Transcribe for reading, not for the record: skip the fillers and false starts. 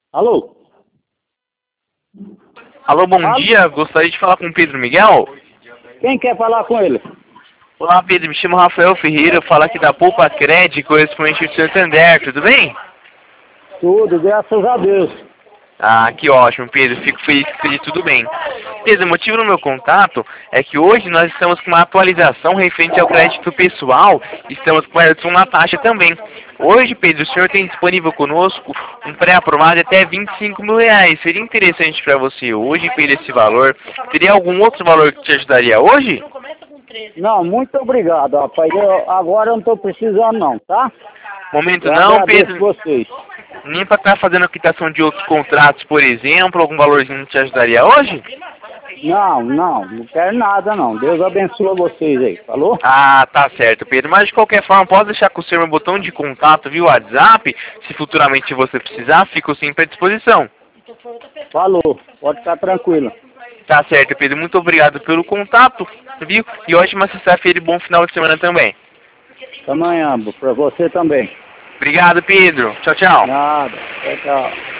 Alô? Alô, bom dia. Gostaria de falar com o Pedro Miguel. Quem quer falar com ele? Olá, Pedro. Me chamo Rafael Ferreira. Eu falo aqui da Poupa Crédito, correspondente do Santander. Tudo bem? Tudo, graças a Deus. Ah, que ótimo, Pedro. Fico feliz que esteja tudo bem. Pedro, o motivo do meu contato é que hoje nós estamos com uma atualização referente ao crédito pessoal e estamos com uma taxa também. Hoje, Pedro, o senhor tem disponível conosco um pré-aprovado de até R$ 25.000. Seria interessante para você hoje, Pedro, esse valor? Teria algum outro valor que te ajudaria hoje? Não, muito obrigado, rapaz. Agora eu não estou precisando não, tá? Momento Eu não, agradeço Pedro. vocês. Nem para estar fazendo a quitação de outros contratos, por exemplo, algum valorzinho te ajudaria hoje? Não quero nada não. Deus abençoe vocês aí, falou? Ah, tá certo, Pedro. Mas de qualquer forma, pode deixar com o senhor meu botão de contato via WhatsApp. Se futuramente você precisar, fico sempre à disposição. Falou, pode ficar tranquilo. Tá certo, Pedro. Muito obrigado pelo contato, viu? E ótima sexta-feira e bom final de semana também. Até amanhã, pra você também. Obrigado, Pedro. Tchau, tchau. Nada. Tchau, tchau.